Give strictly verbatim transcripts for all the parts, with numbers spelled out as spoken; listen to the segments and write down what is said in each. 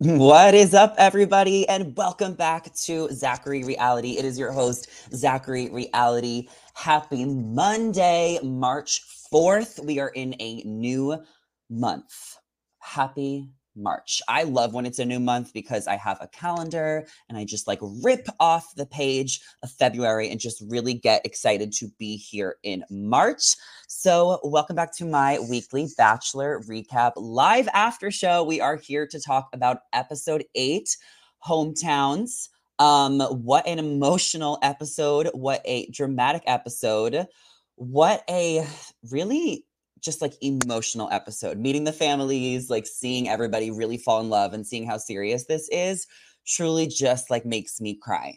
What is up, everybody, and welcome back to Zachary Reality. It is your host, Zachary Reality. Happy Monday, March fourth. We are in a new month. Happy March. I love when it's a new month because I have a calendar and I just like rip off the page of February and just really get excited to be here in March. So, welcome back to my weekly Bachelor recap live after show. We are here to talk about episode eight, Hometowns. Um, what an emotional episode. What a dramatic episode. What a really just like emotional episode. Meeting the families, like seeing everybody really fall in love and seeing how serious this is truly just like makes me cry.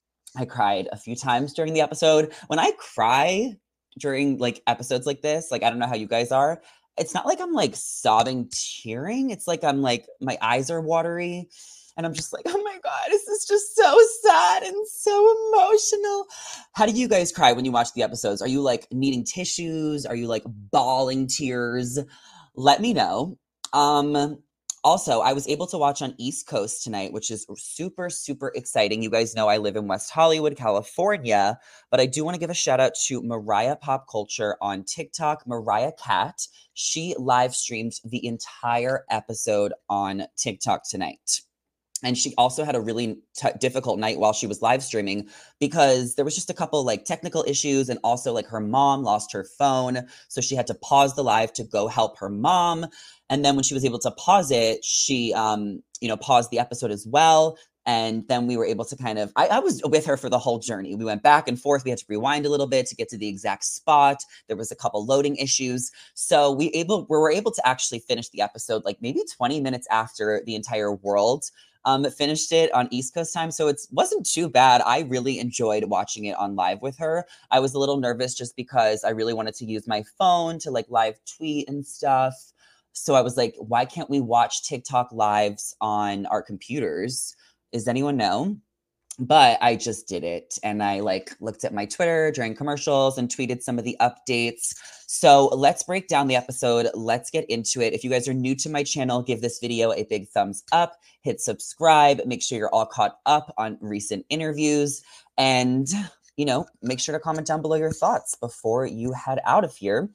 I cried a few times during the episode. When I cry during like episodes like this, like I don't know how you guys are, it's not like I'm like sobbing, tearing. It's like I'm like my eyes are watery and I'm just like, oh my God, this is just so sad and so emotional. How do you guys cry when you watch the episodes? Are you like needing tissues? Are you like bawling tears? Let me know. Um, Also, I was able to watch on East Coast tonight, which is super, super exciting. You guys know I live in West Hollywood, California, but I do want to give a shout out to Mariah Pop Culture on TikTok, Mariah Cat. She live streamed the entire episode on TikTok tonight. And she also had a really t- difficult night while she was live streaming because there was just a couple like technical issues, and also like her mom lost her phone, so she had to pause the live to go help her mom. And then when she was able to pause it, she um you know paused the episode as well. And then we were able to kind of I, I was with her for the whole journey. We went back and forth. We had to rewind a little bit to get to the exact spot. There was a couple loading issues, so we able we were able to actually finish the episode like maybe twenty minutes after the entire world um, finished it on East Coast time. So it wasn't too bad. I really enjoyed watching it on live with her. I was a little nervous just because I really wanted to use my phone to like live tweet and stuff. So I was like, why can't we watch TikTok lives on our computers? Does anyone know? But I just did it, and I like looked at my Twitter during commercials and tweeted some of the updates. So let's break down the episode. Let's get into it. If you guys are new to my channel, give this video a big thumbs up, hit subscribe, make sure you're all caught up on recent interviews, and you know, make sure to comment down below your thoughts before you head out of here.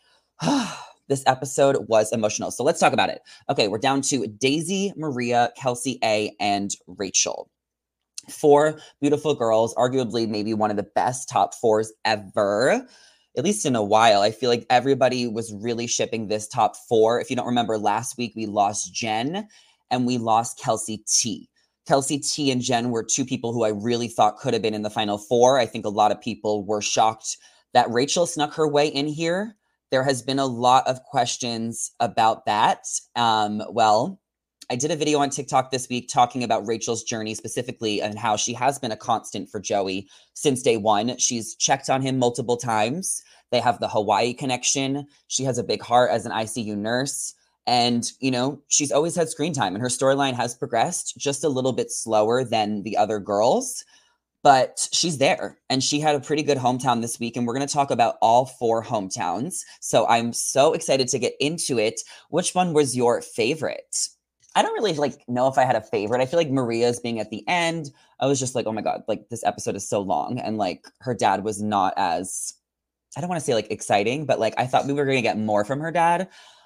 This episode was emotional. So let's talk about it. Okay, we're down to Daisy, Maria, Kelsey A, and Rachel. Four beautiful girls, arguably maybe one of the best top fours ever, at least in a while. I feel like everybody was really shipping this top four. If you don't remember, last week we lost Jen and we lost Kelsey T. Kelsey T and Jen were two people who I really thought could have been in the final four. I think a lot of people were shocked that Rachel snuck her way in here. There has been a lot of questions about that. Um, well, I did a video on TikTok this week talking about Rachel's journey specifically and how she has been a constant for Joey since day one. She's checked on him multiple times. They have the Hawaii connection. She has a big heart as an I C U nurse. And, you know, she's always had screen time, and her storyline has progressed just a little bit slower than the other girls. But she's there, and she had a pretty good hometown this week, and we're going to talk about all four hometowns. So I'm so excited to get into it. Which one was your favorite? I don't really like know if I had a favorite. I feel like Maria's being at the end, I was just like, oh my God, like this episode is so long. And like her dad was not as, I don't want to say like exciting, but like I thought we were going to get more from her dad.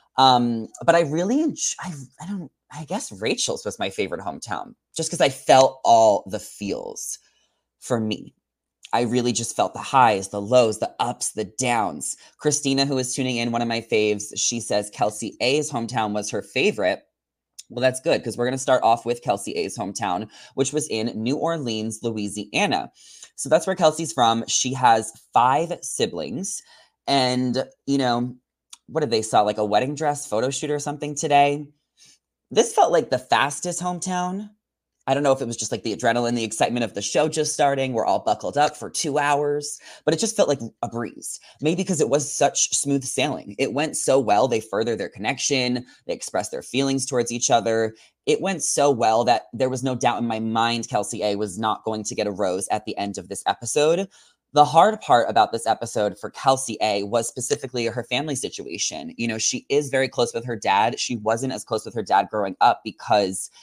Um, but I really, I, I don't, I guess Rachel's was my favorite hometown just because I felt all the feels for me. I really just felt the highs, the lows, the ups, the downs. Christina, who is tuning in, one of my faves, she says Kelsey A's hometown was her favorite. Well, that's good because we're going to start off with Kelsey A's hometown, which was in New Orleans, Louisiana. So that's where Kelsey's from. She has five siblings. And, you know, what did they saw? Like a wedding dress photo shoot or something today. This felt like the fastest hometown. I don't know if it was just like the adrenaline, the excitement of the show just starting. We're all buckled up for two hours, but it just felt like a breeze. Maybe because it was such smooth sailing. It went so well. They furthered their connection. They expressed their feelings towards each other. It went so well that there was no doubt in my mind Kelsey A was not going to get a rose at the end of this episode. The hard part about this episode for Kelsey A was specifically her family situation. You know, she is very close with her dad. She wasn't as close with her dad growing up because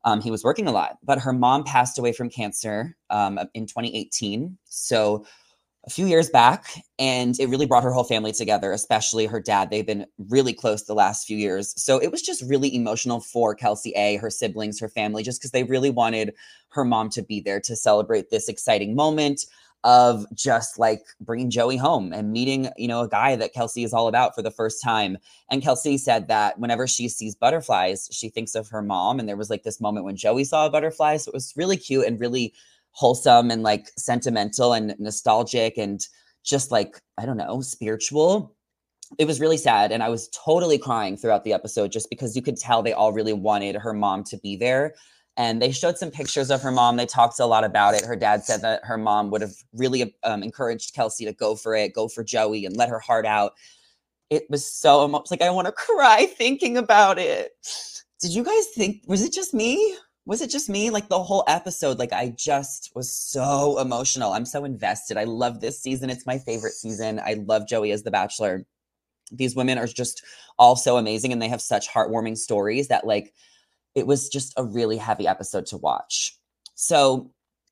Um, he was working a lot, but her mom passed away from cancer um, in twenty eighteen. So a few years back, and it really brought her whole family together, especially her dad. They've been really close the last few years. So it was just really emotional for Kelsey A, her siblings, her family, just because they really wanted her mom to be there to celebrate this exciting moment of just like bringing Joey home and meeting, you know, a guy that Kelsey is all about for the first time. And Kelsey said that whenever she sees butterflies, she thinks of her mom. And there was like this moment when Joey saw a butterfly. So it was really cute and really wholesome and like sentimental and nostalgic and just like, I don't know, spiritual. It was really sad. And I was totally crying throughout the episode just because you could tell they all really wanted her mom to be there. And they showed some pictures of her mom. They talked a lot about it. Her dad said that her mom would have really um, encouraged Kelsey to go for it, go for Joey and let her heart out. It was so much like, I want to cry thinking about it. Did you guys think, was it just me? Was it just me? Like the whole episode, like I just was so emotional. I'm so invested. I love this season. It's my favorite season. I love Joey as the Bachelor. These women are just all so amazing and they have such heartwarming stories that like, it was just a really heavy episode to watch. So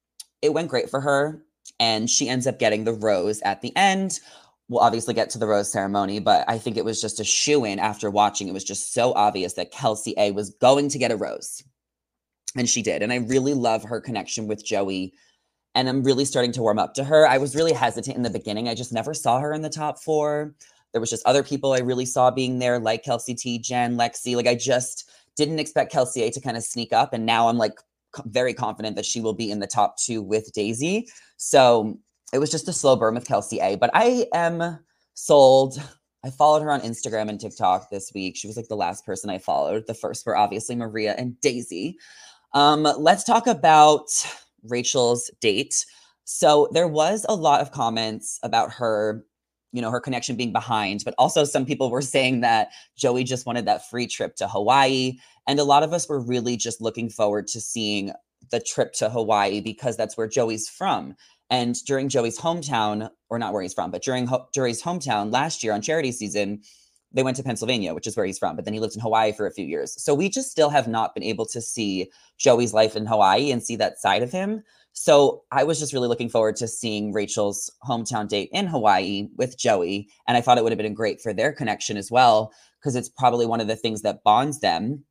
it went great for her and she ends up getting the rose at the end. We'll obviously get to the rose ceremony, but I think it was just a shoo-in after watching. It was just so obvious that Kelsey A was going to get a rose. And she did. And I really love her connection with Joey. And I'm really starting to warm up to her. I was really hesitant in the beginning. I just never saw her in the top four. There was just other people I really saw being there, like Kelsey T, Jen, Lexi. Like I just didn't expect Kelsey A to kind of sneak up. And now I'm like very confident that she will be in the top two with Daisy. So it was just a slow burn with Kelsey A. But I am sold. I followed her on Instagram and TikTok this week. She was like the last person I followed. The first were obviously Maria and Daisy. Um, let's talk about Rachel's date. So there was a lot of comments about her, you know, her connection being behind, but also some people were saying that Joey just wanted that free trip to Hawaii. And a lot of us were really just looking forward to seeing the trip to Hawaii because that's where Joey's from. And during Joey's hometown, or not where he's from, but during Ho- Joey's hometown last year on charity season, they went to Pennsylvania, which is where he's from, but then he lived in Hawaii for a few years. So we just still have not been able to see Joey's life in Hawaii and see that side of him. So I was just really looking forward to seeing Rachel's hometown date in Hawaii with Joey. And I thought it would have been great for their connection as well, because it's probably one of the things that bonds them.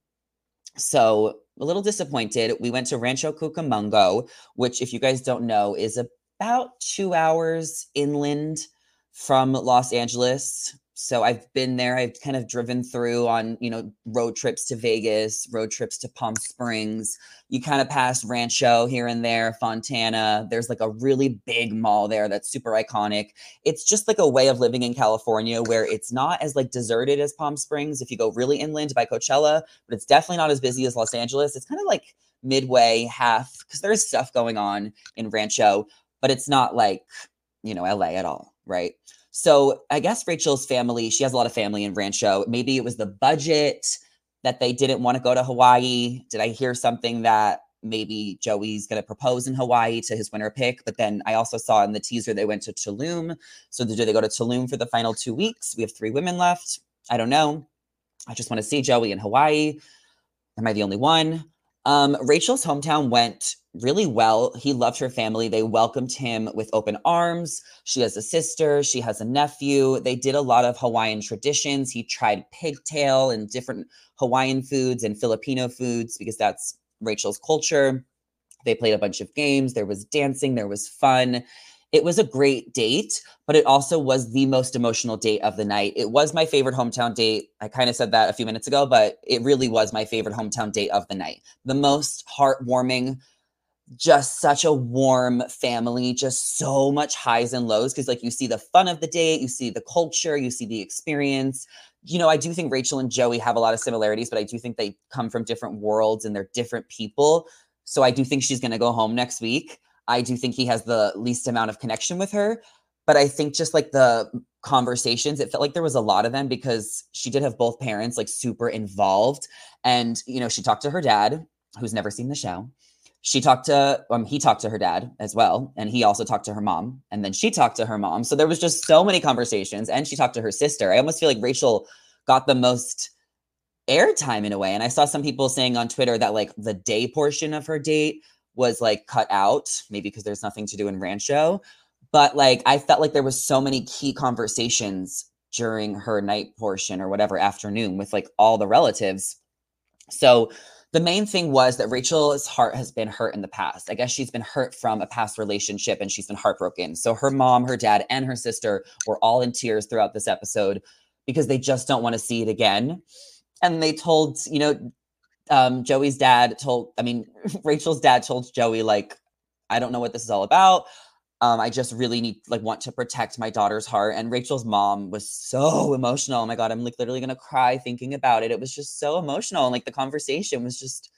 So a little disappointed. We went to Rancho Cucamonga, which if you guys don't know, is about two hours inland from Los Angeles. So I've been there. I've kind of driven through on, you know, road trips to Vegas, road trips to Palm Springs. You kind of pass Rancho here and there, Fontana. There's like a really big mall there that's super iconic. It's just like a way of living in California where it's not as like deserted as Palm Springs if you go really inland by Coachella, but it's definitely not as busy as Los Angeles. It's kind of like midway, half, because there's stuff going on in Rancho, but it's not like, you know, L A at all, right? So I guess Rachel's family, she has a lot of family in Rancho. Maybe it was the budget that they didn't want to go to Hawaii. Did I hear something that maybe Joey's going to propose in Hawaii to his winner pick? But then I also saw in the teaser they went to Tulum. So do they go to Tulum for the final two weeks? We have three women left. I don't know. I just want to see Joey in Hawaii. Am I the only one? Um, Rachel's hometown went really well. He loved her family. They welcomed him with open arms. She has a sister. She has a nephew. They did a lot of Hawaiian traditions. He tried pigtail and different Hawaiian foods and Filipino foods because that's Rachel's culture. They played a bunch of games. There was dancing. There was fun. It was a great date, but it also was the most emotional date of the night. It was my favorite hometown date. I kind of said that a few minutes ago, but it really was my favorite hometown date of the night. The most heartwarming, just such a warm family, just so much highs and lows. Cause like you see the fun of the date, you see the culture, you see the experience. You know, I do think Rachel and Joey have a lot of similarities, but I do think they come from different worlds and they're different people. So I do think she's going to go home next week. I do think he has the least amount of connection with her, but I think just like the conversations, it felt like there was a lot of them because she did have both parents like super involved. And, you know, she talked to her dad, who's never seen the show. She talked to, um, he talked to her dad as well. And he also talked to her mom. And then she talked to her mom. So there was just so many conversations and she talked to her sister. I almost feel like Rachel got the most airtime in a way. And I saw some people saying on Twitter that like the day portion of her date was like cut out, maybe because there's nothing to do in Rancho. But like, I felt like there was so many key conversations during her night portion or whatever afternoon with like all the relatives. So the main thing was that Rachel's heart has been hurt in the past. I guess she's been hurt from a past relationship and she's been heartbroken. So her mom, her dad, and her sister were all in tears throughout this episode because they just don't want to see it again. And they told, you know, um, Joey's dad told, I mean, Rachel's dad told Joey, like, I don't know what this is all about. Um, I just really need, like, want to protect my daughter's heart. And Rachel's mom was so emotional. Oh my God, I'm like literally going to cry thinking about it. It was just so emotional. And like the conversation was just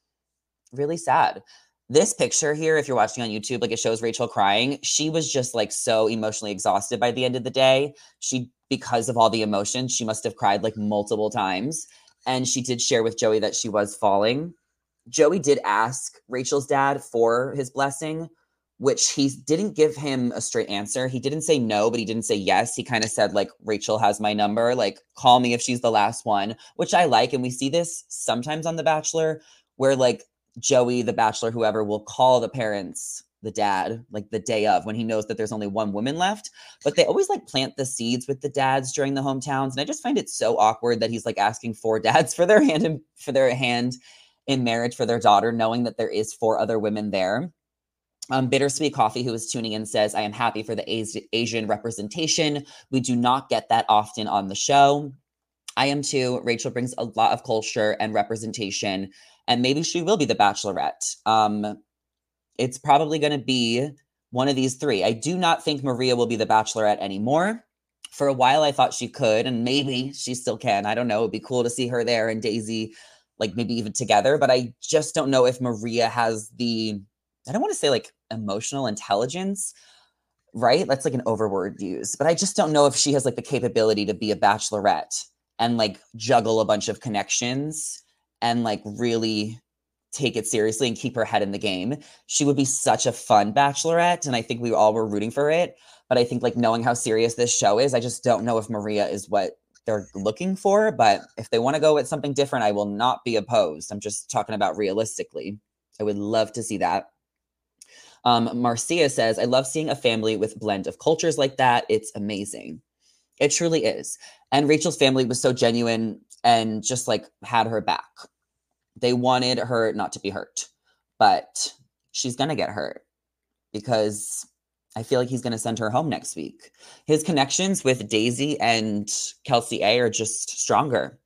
really sad. This picture here, if you're watching on YouTube, like it shows Rachel crying. She was just like so emotionally exhausted by the end of the day. She, because of all the emotion, she must have cried like multiple times. And she did share with Joey that she was falling. Joey did ask Rachel's dad for his blessing, which he didn't give him a straight answer. He didn't say no, but he didn't say yes. He kind of said like, Rachel has my number, like call me if she's the last one, which I like. And we see this sometimes on The Bachelor where like Joey, the Bachelor, whoever will call the parents, the dad, like the day of when he knows that there's only one woman left, but they always like plant the seeds with the dads during the hometowns. And I just find it so awkward that he's like asking four dads for their hand in, for their hand in marriage for their daughter, knowing that there is four other women there. Um, Bittersweet Coffee, who is tuning in, says, I am happy for the As- Asian representation. We do not get that often on the show. I am too. Rachel brings a lot of culture and representation, and maybe she will be the Bachelorette. Um, it's probably going to be one of these three. I do not think Maria will be the Bachelorette anymore. For a while, I thought she could, and maybe she still can. I don't know. It'd be cool to see her there and Daisy, like maybe even together, but I just don't know if Maria has the... I don't want to say like emotional intelligence, right? That's like an overword use, but I just don't know if she has like the capability to be a bachelorette and like juggle a bunch of connections and like really take it seriously and keep her head in the game. She would be such a fun bachelorette. And I think we all were rooting for it. But I think like knowing how serious this show is, I just don't know if Maria is what they're looking for. But if they want to go with something different, I will not be opposed. I'm just talking about realistically. I would love to see that. Um, Marcia says, I love seeing a family with blend of cultures like that. It's amazing. It truly is. And Rachel's family was so genuine and just like had her back. They wanted her not to be hurt, but she's going to get hurt because I feel like he's going to send her home next week. His connections with Daisy and Kelsey A are just stronger.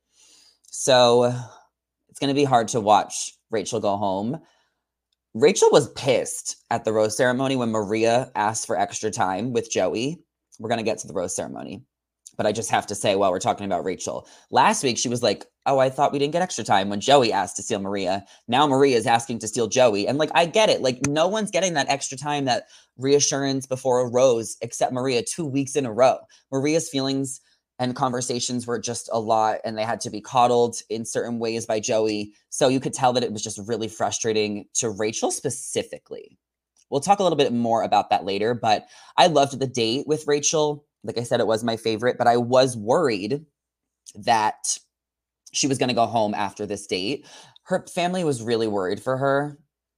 So it's going to be hard to watch Rachel go home. Rachel was pissed at the rose ceremony when Maria asked for extra time with Joey. We're going to get to the rose ceremony. But I just have to say, while we're talking about Rachel, last week she was like, oh, I thought we didn't get extra time when Joey asked to steal Maria. Now Maria is asking to steal Joey. And like, I get it. Like, no one's getting that extra time, that reassurance before a rose, except Maria two weeks in a row. Maria's feelings and conversations were just a lot, and they had to be coddled in certain ways by Joey. So you could tell that it was just really frustrating to Rachel specifically. We'll talk a little bit more about that later, but I loved the date with Rachel. Like I said, it was my favorite, but I was worried that she was going to go home after this date. Her family was really worried for her,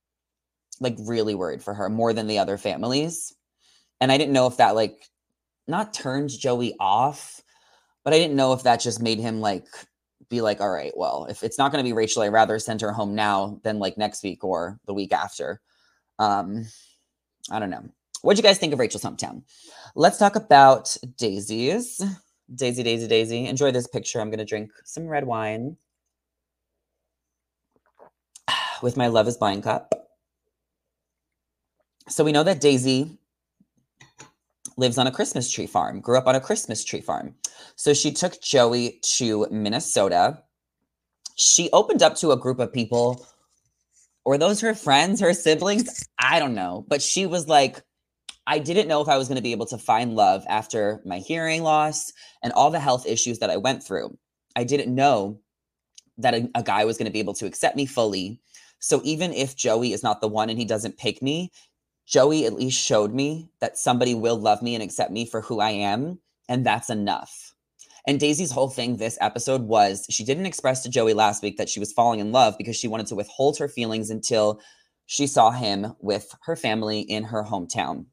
like really worried for her more than the other families. And I didn't know if that like not turned Joey off, but I didn't know if that just made him like be like, all right, well, if it's not going to be Rachel, I'd rather send her home now than like next week or the week after. Um, I don't know. What'd you guys think of Rachel's hometown? Let's talk about Daisy's. Daisy, Daisy, Daisy. Enjoy this picture. I'm going to drink some red wine with my Love is Blind cup. So we know that Daisy lives on a Christmas tree farm, grew up on a Christmas tree farm. So she took Joey to Minnesota. She opened up to a group of people. Were those her friends, her siblings? I don't know. But she was like, I didn't know if I was going to be able to find love after my hearing loss and all the health issues that I went through. I didn't know that a, a guy was going to be able to accept me fully. So even if Joey is not the one and he doesn't pick me, Joey at least showed me that somebody will love me and accept me for who I am. And that's enough. And Daisy's whole thing this episode was she didn't express to Joey last week that she was falling in love because she wanted to withhold her feelings until she saw him with her family in her hometown.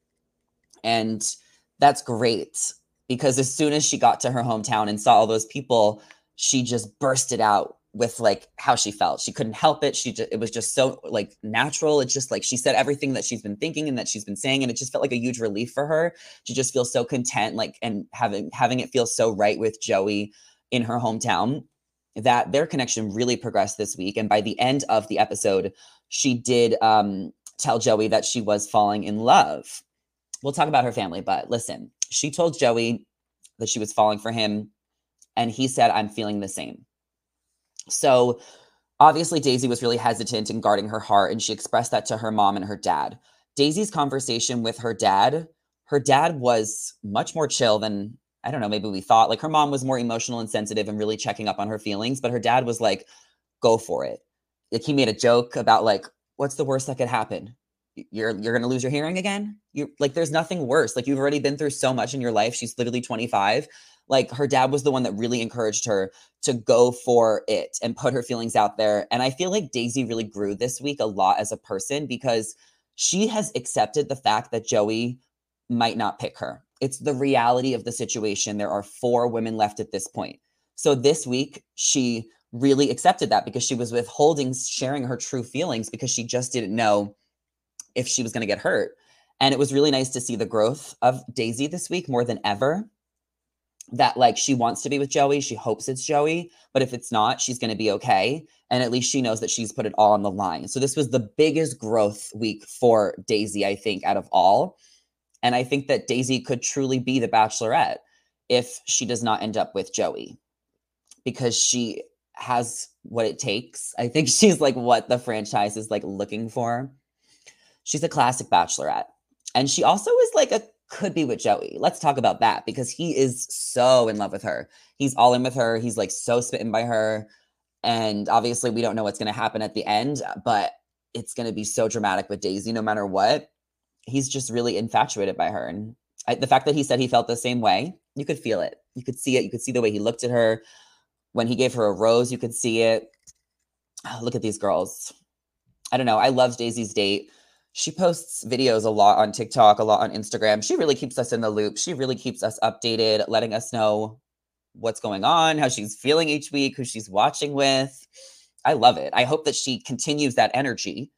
And that's great because as soon as she got to her hometown and saw all those people, she just bursted out with like how she felt. She couldn't help it. She just, it was just so like natural. It's just like she said everything that she's been thinking and that she's been saying, and it just felt like a huge relief for her. She just feels so content, like, and having having it feel so right with Joey in her hometown, that their connection really progressed this week. And by the end of the episode, she did um, tell Joey that she was falling in love. We'll talk about her family, but listen, she told Joey that she was falling for him, and he said, "I'm feeling the same." So obviously Daisy was really hesitant in guarding her heart, and she expressed that to her mom and her dad. Daisy's conversation with her dad, her dad was much more chill than, I don't know, maybe we thought. Like her mom was more emotional and sensitive and really checking up on her feelings, but her dad was like, go for it. Like he made a joke about like, what's the worst that could happen? You're you're going to lose your hearing again? You like, there's nothing worse. Like you've already been through so much in your life. She's literally twenty-five. Like her dad was the one that really encouraged her to go for it and put her feelings out there. And I feel like Daisy really grew this week a lot as a person because she has accepted the fact that Joey might not pick her. It's the reality of the situation. There are four women left at this point. So this week, she really accepted that because she was withholding sharing her true feelings because she just didn't know if she was going to get hurt. And it was really nice to see the growth of Daisy this week more than ever. That like she wants to be with Joey. She hopes it's Joey, but if it's not, she's going to be okay. And at least she knows that she's put it all on the line. So this was the biggest growth week for Daisy, I think, out of all. And I think that Daisy could truly be the Bachelorette if she does not end up with Joey, because she has what it takes. I think she's like what the franchise is like looking for. She's a classic Bachelorette. And she also is like a could be with Joey. Let's talk about that because he is so in love with her. He's all in with her. He's like so smitten by her. And obviously we don't know what's going to happen at the end, but it's going to be so dramatic with Daisy no matter what. He's just really infatuated by her. And I, the fact that he said he felt the same way, you could feel it. You could see it. You could see the way he looked at her. When he gave her a rose, you could see it. Oh, look at these girls. I don't know. I loved Daisy's date. She posts videos a lot on TikTok, a lot on Instagram. She really keeps us in the loop. She really keeps us updated, letting us know what's going on, how she's feeling each week, who she's watching with. I love it. I hope that she continues that energy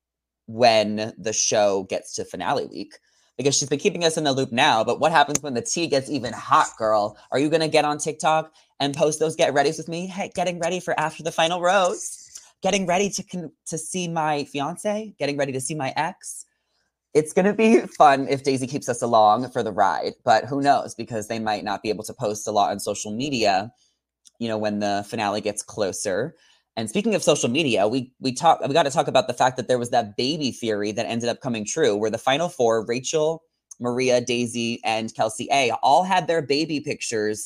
when the show gets to finale week, because she's been keeping us in the loop now. But what happens when the tea gets even hot, girl? Are you going to get on TikTok and post those get readies with me? Hey, getting ready for after the final rose. Getting ready to con- to see my fiance, getting ready to see my ex. It's going to be fun if Daisy keeps us along for the ride, but who knows, because they might not be able to post a lot on social media, you know, when the finale gets closer. And speaking of social media, we we talk we got to talk about the fact that there was that baby theory that ended up coming true, where the final four, Rachel, Maria, Daisy, and Kelsey A, all had their baby pictures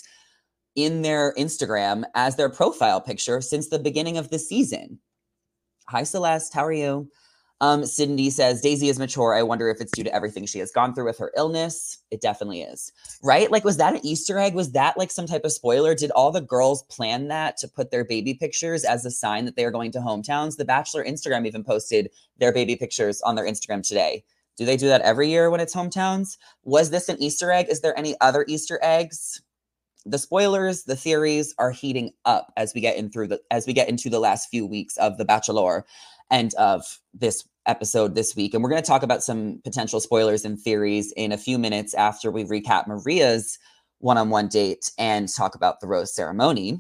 in their Instagram as their profile picture since the beginning of the season. Hi, Celeste. How are you? Um, Cindy says, Daisy is mature. I wonder if it's due to everything she has gone through with her illness. It definitely is. Right? Like, was that an Easter egg? Was that like some type of spoiler? Did all the girls plan that to put their baby pictures as a sign that they are going to hometowns? The Bachelor Instagram even posted their baby pictures on their Instagram today. Do they do that every year when it's hometowns? Was this an Easter egg? Is there any other Easter eggs? The spoilers, the theories are heating up as we get in through the as we get into the last few weeks of The Bachelor and of this episode this week. And we're going to talk about some potential spoilers and theories in a few minutes after we recap Maria's one-on-one date and talk about the rose ceremony.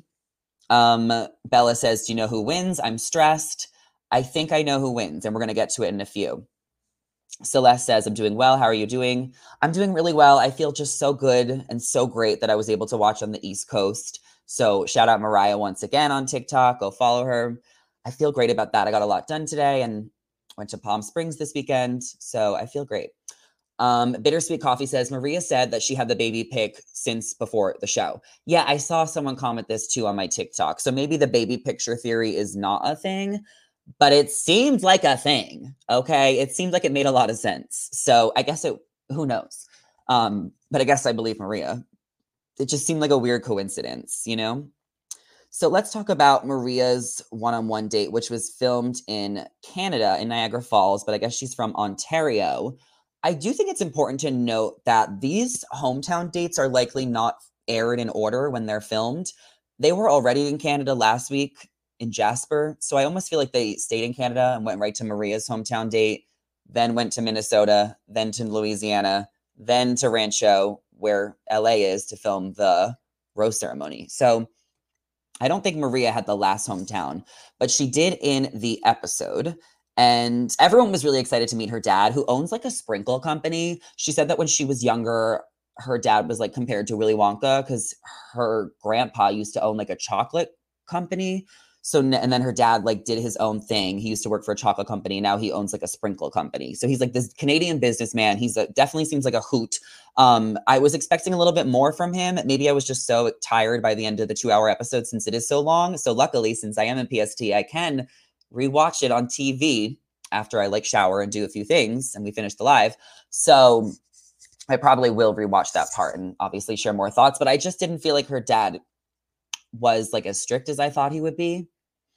Um, Bella says, do you know who wins? I'm stressed. I think I know who wins, and we're going to get to it in a few. Celeste says, I'm doing well. How are you doing? I'm doing really well. I feel just so good and so great that I was able to watch on the East Coast. So shout out Mariah once again on TikTok. Go follow her. I feel great about that. I got a lot done today and went to Palm Springs this weekend. So I feel great. Um, Bittersweet Coffee says, Maria said that she had the baby pic since before the show. Yeah, I saw someone comment this too on my TikTok. So maybe the baby picture theory is not a thing, but it seemed like a thing. Okay. It seemed like it made a lot of sense. So I guess it, who knows? Um, but I guess I believe Maria. it just seemed like a weird coincidence, you know? So let's talk about Maria's one-on-one date, which was filmed in Canada, in Niagara Falls, but I guess she's from Ontario. I do think it's important to note that these hometown dates are likely not aired in order when they're filmed. They were already in Canada last week in Jasper, so I almost feel like they stayed in Canada and went right to Maria's hometown date, then went to Minnesota, then to Louisiana, then to Rancho, where L A is, to film the rose ceremony. So I don't think Maria had the last hometown, but she did in the episode. And everyone was really excited to meet her dad, who owns like a sprinkle company. She said that when she was younger, her dad was like compared to Willy Wonka because her grandpa used to own like a chocolate company. So, and then her dad like did his own thing. He used to work for a chocolate company. Now he owns like a sprinkle company. So he's like this Canadian businessman. He's a, definitely seems like a hoot. Um, I was expecting a little bit more from him. Maybe I was just so tired by the end of the two hour episode since it is so long. So luckily, since I am in P S T, I can rewatch it on T V after I like shower and do a few things and we finish the live. So I probably will rewatch that part and obviously share more thoughts, but I just didn't feel like her dad was like as strict as I thought he would be.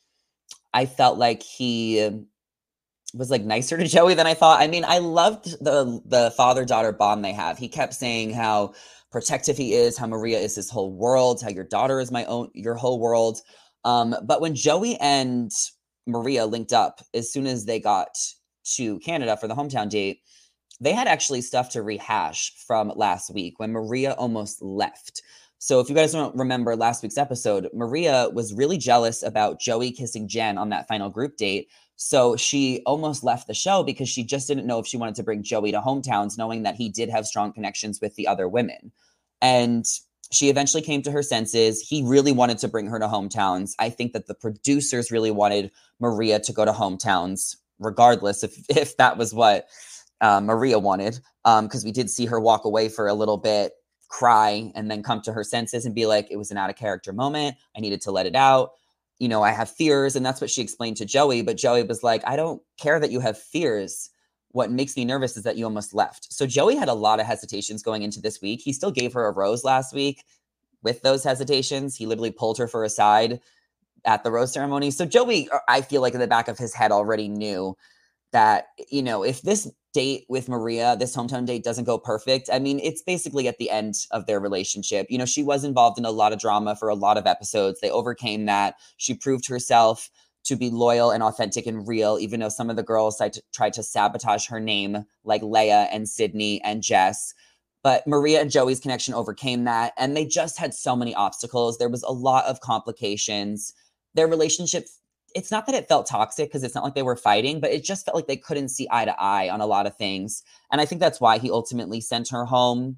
I felt like he was like nicer to Joey than I thought. I mean, I loved the the father-daughter bond they have. He kept saying how protective he is, how Maria is his whole world, how your daughter is my own, your whole world. Um, but when Joey and Maria linked up, as soon as they got to Canada for the hometown date, they had actually stuff to rehash from last week when Maria almost left. So if you guys don't remember last week's episode, Maria was really jealous about Joey kissing Jen on that final group date. So she almost left the show because she just didn't know if she wanted to bring Joey to hometowns, knowing that he did have strong connections with the other women. And she eventually came to her senses. He really wanted to bring her to hometowns. I think that the producers really wanted Maria to go to hometowns, regardless if, if that was what uh, Maria wanted, because um, we did see her walk away for a little bit, cry, and then come to her senses and be like, it was an out of character moment. I needed to let it out. You know, I have fears. And that's what she explained to Joey. But Joey was like, I don't care that you have fears. What makes me nervous is that you almost left. So Joey had a lot of hesitations going into this week. He still gave her a rose last week with those hesitations. He literally pulled her for a side at the rose ceremony. So Joey, I feel like in the back of his head already knew that, you know, if this date with Maria, this hometown date doesn't go perfect, I mean, it's basically at the end of their relationship. You know, she was involved in a lot of drama for a lot of episodes. They overcame that. She proved herself to be loyal and authentic and real, even though some of the girls tried to, tried to sabotage her name, like Leia and Sydney and Jess. But Maria and Joey's connection overcame that. And they just had so many obstacles. There was a lot of complications. Their relationship, it's not that it felt toxic because it's not like they were fighting, but it just felt like they couldn't see eye to eye on a lot of things. And I think that's why he ultimately sent her home,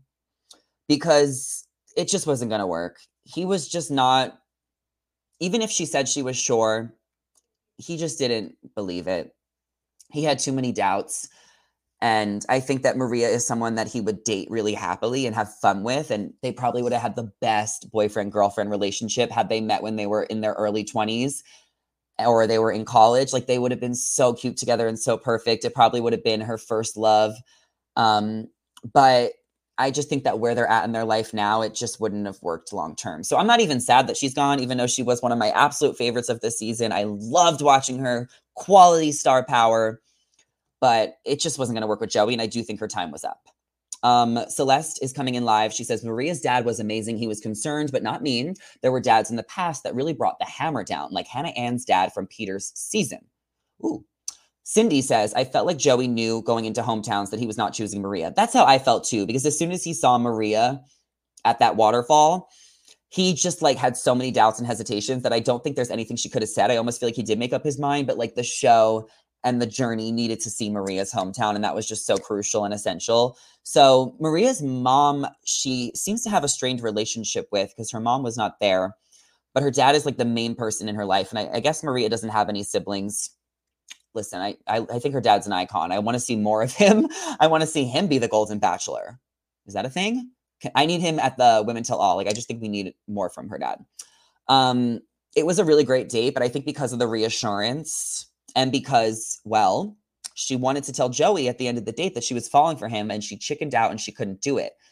because it just wasn't going to work. He was just not, even if she said she was sure, he just didn't believe it. He had too many doubts. And I think that Maria is someone that he would date really happily and have fun with. And they probably would have had the best boyfriend-girlfriend relationship had they met when they were in their early twenties. Or they were in college. Like, they would have been so cute together and so perfect. It probably would have been her first love. Um, but I just think that where they're at in their life now, it just wouldn't have worked long term. So I'm not even sad that she's gone, even though she was one of my absolute favorites of this season. I loved watching her, quality star power, but it just wasn't going to work with Joey. And I do think her time was up. Um, Celeste is coming in live. She says, Maria's dad was amazing. He was concerned, but not mean. There were dads in the past that really brought the hammer down, like Hannah Ann's dad from Peter's season. Ooh. Cindy says, I felt like Joey knew going into hometowns that he was not choosing Maria. That's how I felt too, because as soon as he saw Maria at that waterfall, he just like had so many doubts and hesitations that I don't think there's anything she could have said. I almost feel like he did make up his mind, but like the show and the journey needed to see Maria's hometown. And that was just so crucial and essential. So Maria's mom, she seems to have a strained relationship with, because her mom was not there, but her dad is like the main person in her life. And I, I guess Maria doesn't have any siblings. Listen, I, I, I think her dad's an icon. I want to see more of him. I want to see him be the Golden Bachelor. Is that a thing? I need him at the Women Tell All. Like, I just think we need more from her dad. Um, it was a really great date, but I think because of the reassurance, and because, well, she wanted to tell Joey at the end of the date that she was falling for him, and she chickened out and she couldn't do it.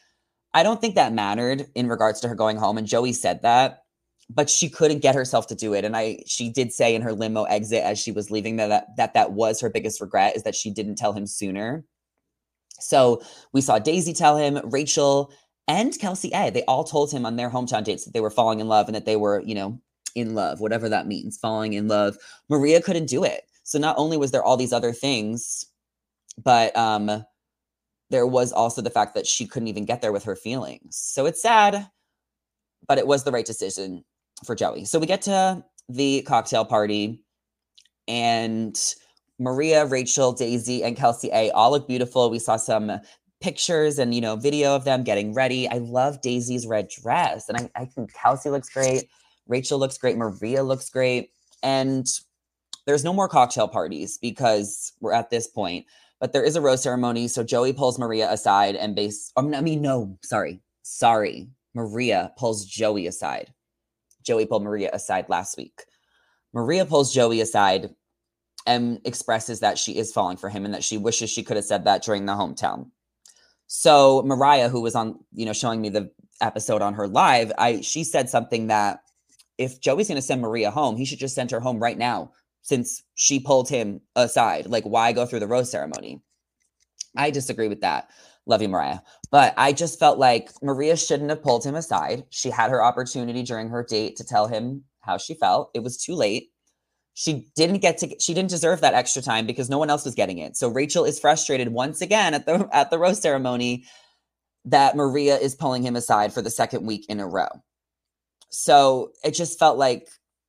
I don't think that mattered in regards to her going home. And Joey said that, but she couldn't get herself to do it. And I, she did say in her limo exit as she was leaving that that that, that was her biggest regret, is that she didn't tell him sooner. So we saw Daisy tell him, Rachel and Kelsey A, they all told him on their hometown dates that they were falling in love and that they were, you know, in love, whatever that means, falling in love. Maria couldn't do it. So not only was there all these other things, but um, there was also the fact that she couldn't even get there with her feelings. So it's sad, but it was the right decision for Joey. So we get to the cocktail party, and Maria, Rachel, Daisy, and Kelsey A all look beautiful. We saw some pictures and, you know, video of them getting ready. I love Daisy's red dress, and I, I think Kelsey looks great. Rachel looks great. Maria looks great. And there's no more cocktail parties because we're at this point, but there is a rose ceremony. So Joey pulls Maria aside and base, I mean, no, sorry, sorry. Maria pulls Joey aside. Joey pulled Maria aside last week. Maria pulls Joey aside and expresses that she is falling for him and that she wishes she could have said that during the hometown. So Mariah, who was on, you know, showing me the episode on her live, I she said something that if Joey's going to send Maria home, he should just send her home right now since she pulled him aside. Like, why go through the rose ceremony? I disagree with that. Love you, Mariah. But I just felt like Maria shouldn't have pulled him aside. She had her opportunity during her date to tell him how she felt. It was too late. She didn't get to, she didn't deserve that extra time because no one else was getting it. So Rachel is frustrated once again at the, at the rose ceremony that Maria is pulling him aside for the second week in a row. So it just felt like,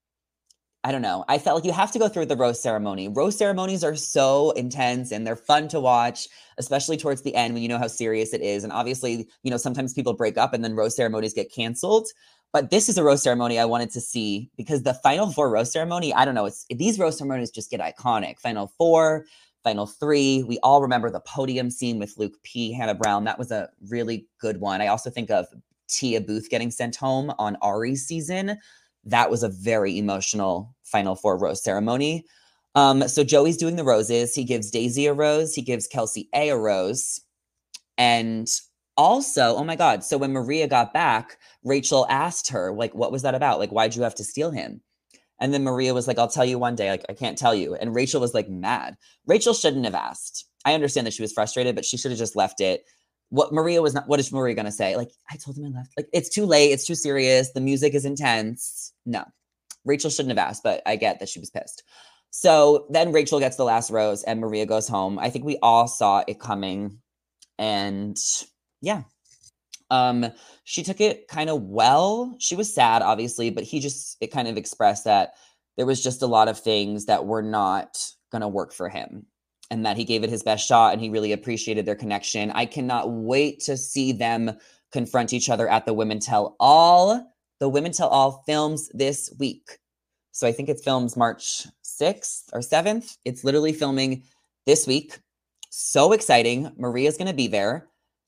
I don't know. I felt like you have to go through the rose ceremony. Rose ceremonies are so intense and they're fun to watch, especially towards the end when you know how serious it is. And obviously, you know, sometimes people break up and then rose ceremonies get canceled. But this is a rose ceremony I wanted to see because the Final Four rose ceremony, I don't know, it's these rose ceremonies just get iconic. Final Four, Final Three, we all remember the podium scene with Luke P, Hannah Brown. That was a really good one. I also think of Tia Booth getting sent home on Ari's season. That was a very emotional Final Four rose ceremony. Um, so Joey's doing the roses. He gives Daisy a rose. He gives Kelsey A a rose. And also, oh my God, so when Maria got back, Rachel asked her, like, what was that about? Like, why'd you have to steal him? And then Maria was like, I'll tell you one day. Like, I can't tell you. And Rachel was like mad. Rachel shouldn't have asked. I understand that she was frustrated, but she should have just left it. What Maria was not, what is Maria going to say? Like, I told him I left. Like, it's too late. It's too serious. The music is intense. No, Rachel shouldn't have asked, but I get that she was pissed. So then Rachel gets the last rose and Maria goes home. I think we all saw it coming. And yeah, um, she took it kind of well. She was sad, obviously, but he just, it kind of expressed that there was just a lot of things that were not going to work for him. And that he gave it his best shot and he really appreciated their connection. I cannot wait to see them confront each other at the Women Tell All. The Women Tell All films this week. So I think it films March sixth or seventh. It's literally filming this week. So exciting. Maria's going to be there.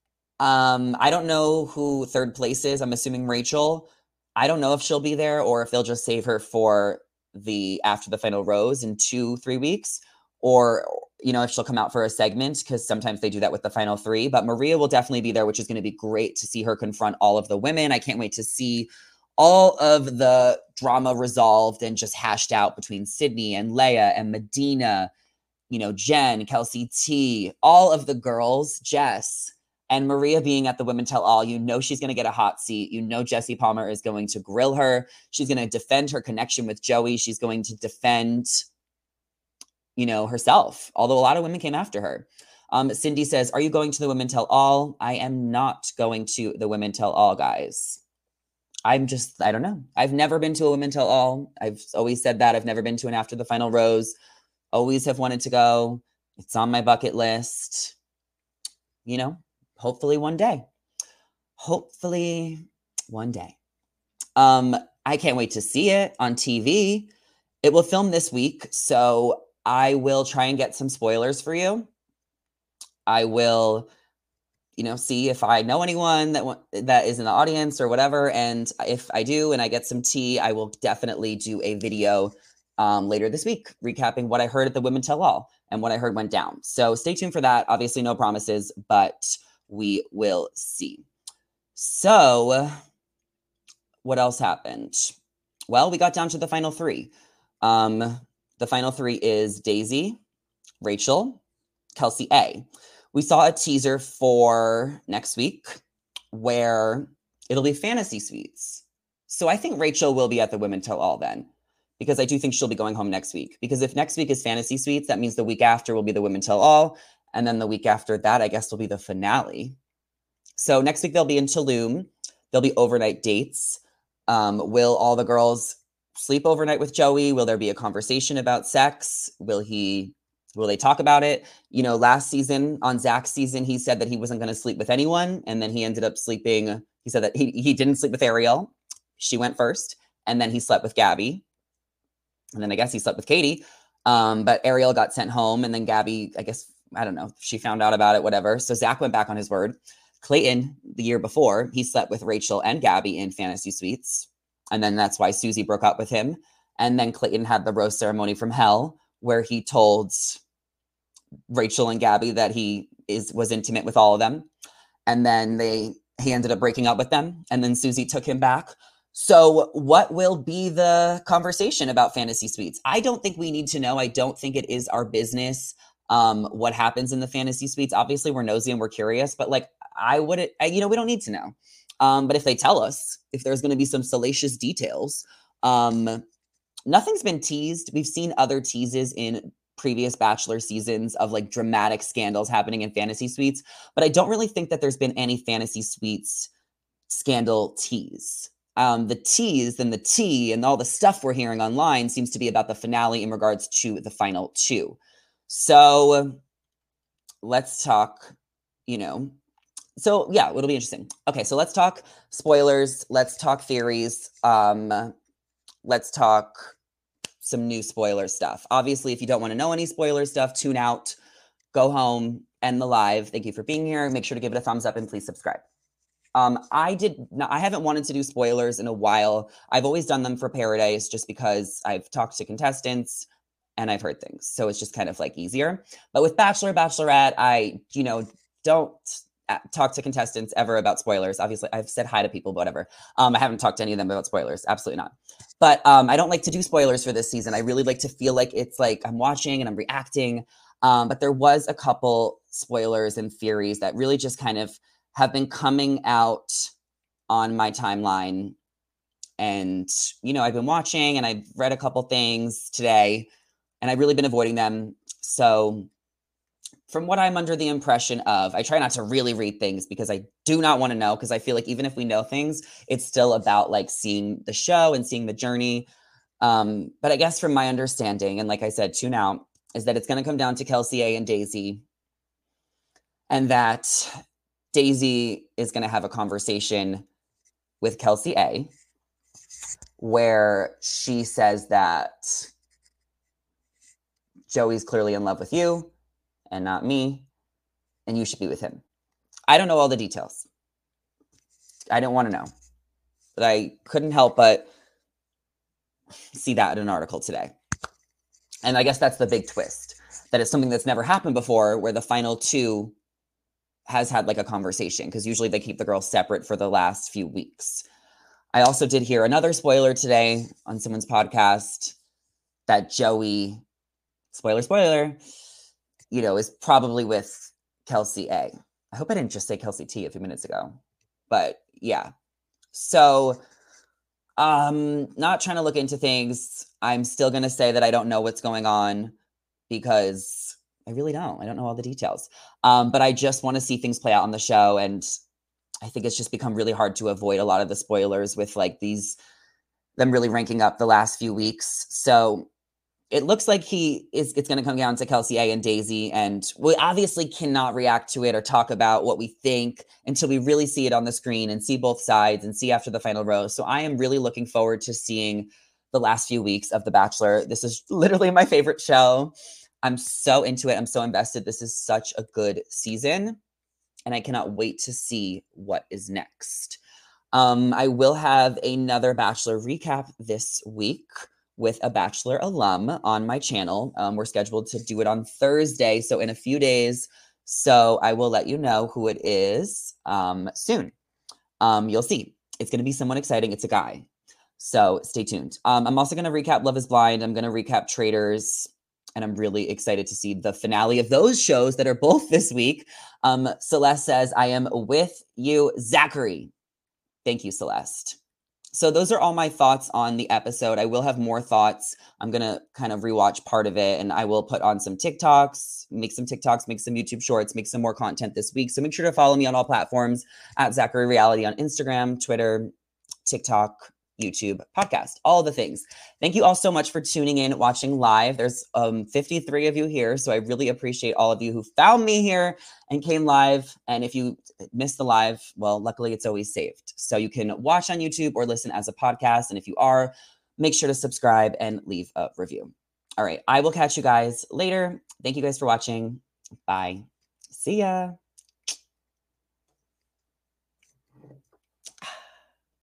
Um, I don't know who third place is. I'm assuming Rachel. I don't know if she'll be there or if they'll just save her for the after the final rose in two, three weeks. Or, you know, if she'll come out for a segment, because sometimes they do that with the final three. But Maria will definitely be there, which is going to be great to see her confront all of the women. I can't wait to see all of the drama resolved and just hashed out between Sydney and Leia and Medina, you know, Jen, Kelsey T, all of the girls, Jess, and Maria being at the Women Tell All. You know she's going to get a hot seat. You know Jesse Palmer is going to grill her. She's going to defend her connection with Joey. She's going to defend, you know, herself, although a lot of women came after her. Um, Cindy says, are you going to the Women Tell All? I am not going to the Women Tell All, guys. I'm just, I don't know. I've never been to a Women Tell All. I've always said that. I've never been to an After the Final Rose. Always have wanted to go. It's on my bucket list. You know, hopefully one day. Hopefully one day. Um, I can't wait to see it on T V. It will film this week, so I will try and get some spoilers for you. I will, you know, see if I know anyone that that is in the audience or whatever. And if I do and I get some tea, I will definitely do a video um, later this week recapping what I heard at the Women Tell All and what I heard went down. So stay tuned for that. Obviously, no promises, but we will see. So what else happened? Well, we got down to the final three. Um, the final three is Daisy, Rachel, Kelsey A. We saw a teaser for next week where it'll be fantasy suites. So I think Rachel will be at the Women Tell All then, because I do think she'll be going home next week. Because if next week is fantasy suites, that means the week after will be the Women Tell All. And then the week after that, I guess, will be the finale. So next week they'll be in Tulum. There'll be overnight dates. Um, will all the girls sleep overnight with Joey? Will there be a conversation about sex? Will he... Will they talk about it? You know, last season, on Zach's season, he said that he wasn't going to sleep with anyone. And then he ended up sleeping. He said that he, he didn't sleep with Ariel. She went first. And then he slept with Gabby. And then I guess he slept with Katie. Um, but Ariel got sent home. And then Gabby, I guess, I don't know, she found out about it, whatever. So Zach went back on his word. Clayton, the year before, he slept with Rachel and Gabby in fantasy suites. And then that's why Susie broke up with him. And then Clayton had the rose ceremony from hell, where he told Rachel and Gabby that he is was intimate with all of them. And then they he ended up breaking up with them. And then Susie took him back. So what will be the conversation about fantasy suites? I don't think we need to know. I don't think it is our business um, what happens in the fantasy suites. Obviously, we're nosy and we're curious. But like, I wouldn't, I, you know, we don't need to know. Um, but if they tell us, if there's going to be some salacious details, um, nothing's been teased. We've seen other teases in previous Bachelor seasons of like dramatic scandals happening in fantasy suites, but I don't really think that there's been any fantasy suites scandal tease. Um, the tease and the tea and all the stuff we're hearing online seems to be about the finale in regards to the final two. So let's talk, you know, so yeah, it'll be interesting. Okay, so let's talk spoilers. Let's talk theories. Um, let's talk some new spoiler stuff. Obviously, if you don't want to know any spoiler stuff, tune out, go home, end the live. Thank you for being here. Make sure to give it a thumbs up and please subscribe. Um, I did not, I haven't wanted to do spoilers in a while. I've always done them for Paradise just because I've talked to contestants and I've heard things. So it's just kind of like easier. But with Bachelor, Bachelorette, I, you know, don't talk to contestants ever about spoilers. Obviously, I've said hi to people, whatever. Um, I haven't talked to any of them about spoilers. Absolutely not. But um, I don't like to do spoilers for this season. I really like to feel like it's like I'm watching and I'm reacting. Um, but there was a couple spoilers and theories that really just kind of have been coming out on my timeline. And, you know, I've been watching and I've read a couple things today and I've really been avoiding them. So from what I'm under the impression of, I try not to really read things because I do not want to know, because I feel like even if we know things, it's still about like seeing the show and seeing the journey. Um, but I guess from my understanding, and like I said, tune out, is that it's going to come down to Kelsey A and Daisy, and that Daisy is going to have a conversation with Kelsey A where she says that Joey's clearly in love with you and not me, and you should be with him. I don't know all the details. I don't want to know. But I couldn't help but see that in an article today. And I guess that's the big twist, that it's something that's never happened before, where the final two has had like a conversation, because usually they keep the girls separate for the last few weeks. I also did hear another spoiler today on someone's podcast that Joey, spoiler, spoiler, you know, is probably with Kelsey A. I hope I didn't just say Kelsey T a few minutes ago, but yeah. So, um, not trying to look into things. I'm still going to say that I don't know what's going on because I really don't. I don't know all the details. Um, but I just want to see things play out on the show. And I think it's just become really hard to avoid a lot of the spoilers with like these, them really ranking up the last few weeks. So it looks like he is, it's going to come down to Kelsey A and Daisy, and we obviously cannot react to it or talk about what we think until we really see it on the screen and see both sides and see after the final rose. So I am really looking forward to seeing the last few weeks of The Bachelor. This is literally my favorite show. I'm so into it. I'm so invested. This is such a good season, and I cannot wait to see what is next. Um, I will have another Bachelor recap this week with a Bachelor alum on my channel. Um, we're scheduled to do it on Thursday, so in a few days. So I will let you know who it is um, soon. Um, you'll see. It's going to be somewhat exciting. It's a guy. So stay tuned. Um, I'm also going to recap Love is Blind. I'm going to recap Traitors. And I'm really excited to see the finale of those shows that are both this week. Um, Celeste says, I am with you, Zachary. Thank you, Celeste. So those are all my thoughts on the episode. I will have more thoughts. I'm going to kind of rewatch part of it, and I will put on some TikToks, make some TikToks, make some YouTube shorts, make some more content this week. So make sure to follow me on all platforms at Zachary Reality on Instagram, Twitter, TikTok, YouTube, podcast, all the things. Thank you all so much for tuning in, watching live. There's um, fifty-three of you here, so I really appreciate all of you who found me here and came live. And if you missed the live, well, luckily it's always saved. So you can watch on YouTube or listen as a podcast. And if you are, make sure to subscribe and leave a review. All right, I will catch you guys later. Thank you guys for watching. Bye. See ya.